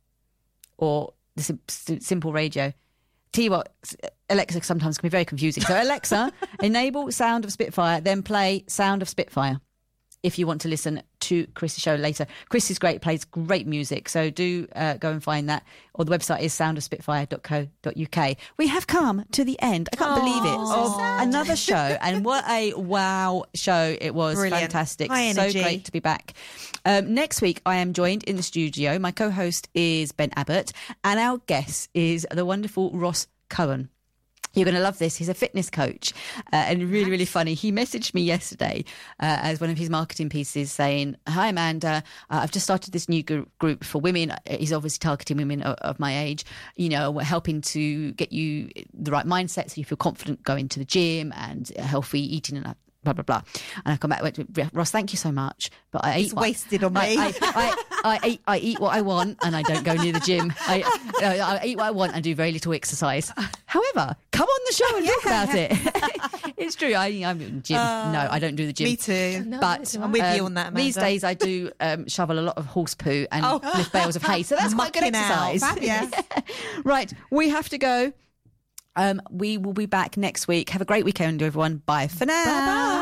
Or the simple radio. Tell you what, Alexa sometimes can be very confusing. So Alexa, enable Sound of Spitfire, then play Sound of Spitfire if you want to listen to Chris's show later. Chris is great, plays great music, so do go and find that. Or the website is soundofspitfire.co.uk. We have come to the end, I can't believe it, of another show. And what a wow show it was. Brilliant. Fantastic. High So energy. great to be back. Next week, I am joined in the studio. My co-host is Ben Abbott, and our guest is the wonderful Ross Cohen. You're going to love this. He's a fitness coach and really, really funny. He messaged me yesterday as one of his marketing pieces saying, "Hi, Amanda, I've just started this new group for women." He's obviously targeting women of my age. You know, we're helping to get you the right mindset so you feel confident going to the gym and healthy eating and blah, blah, blah. And I come back and went, "Ross, thank you so much. But I it's wasted on me. I eat what I want and I don't go near the gym. I eat what I want and do very little exercise. However, come on the show and talk about it." It's true. I'm in the gym. No, I don't do the gym. Me too. No, But I'm with you on that, Amanda. these days I do shovel a lot of horse poo and lift bales of hay. So that's quite good Mucking out. exercise. Fabulous. Right, we have to go. We will be back next week. Have a great weekend, everyone. Bye for now. Bye-bye.